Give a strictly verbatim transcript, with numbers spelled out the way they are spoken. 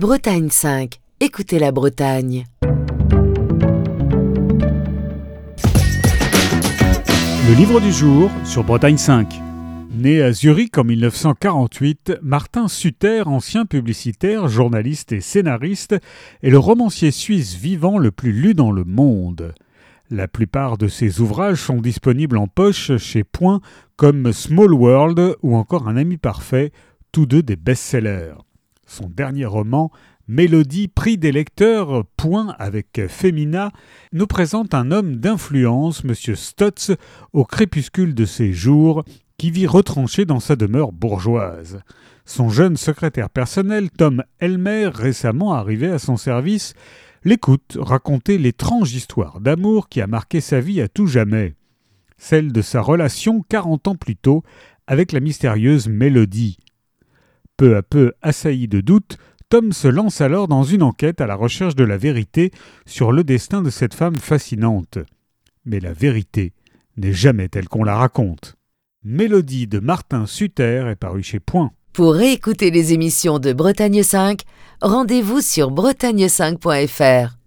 Bretagne cinq. Écoutez la Bretagne. Le livre du jour sur Bretagne cinq. Né à Zurich en mille neuf cent quarante-huit, Martin Suter, ancien publicitaire, journaliste et scénariste, est le romancier suisse vivant le plus lu dans le monde. La plupart de ses ouvrages sont disponibles en poche chez Point, comme Small World ou encore Un ami parfait, tous deux des best-sellers. Son dernier roman, Mélodie, prix des lecteurs, Point avec Femina, nous présente un homme d'influence, M. Stotz, au crépuscule de ses jours, qui vit retranché dans sa demeure bourgeoise. Son jeune secrétaire personnel, Tom Elmer, récemment arrivé à son service, l'écoute raconter l'étrange histoire d'amour qui a marqué sa vie à tout jamais. Celle de sa relation quarante ans plus tôt avec la mystérieuse Mélodie. Peu à peu assailli de doutes, Tom se lance alors dans une enquête à la recherche de la vérité sur le destin de cette femme fascinante. Mais la vérité n'est jamais telle qu'on la raconte. Mélodie de Martin Suter est paru chez Point. Pour réécouter les émissions de Bretagne cinq, rendez-vous sur bretagne cinq point f r.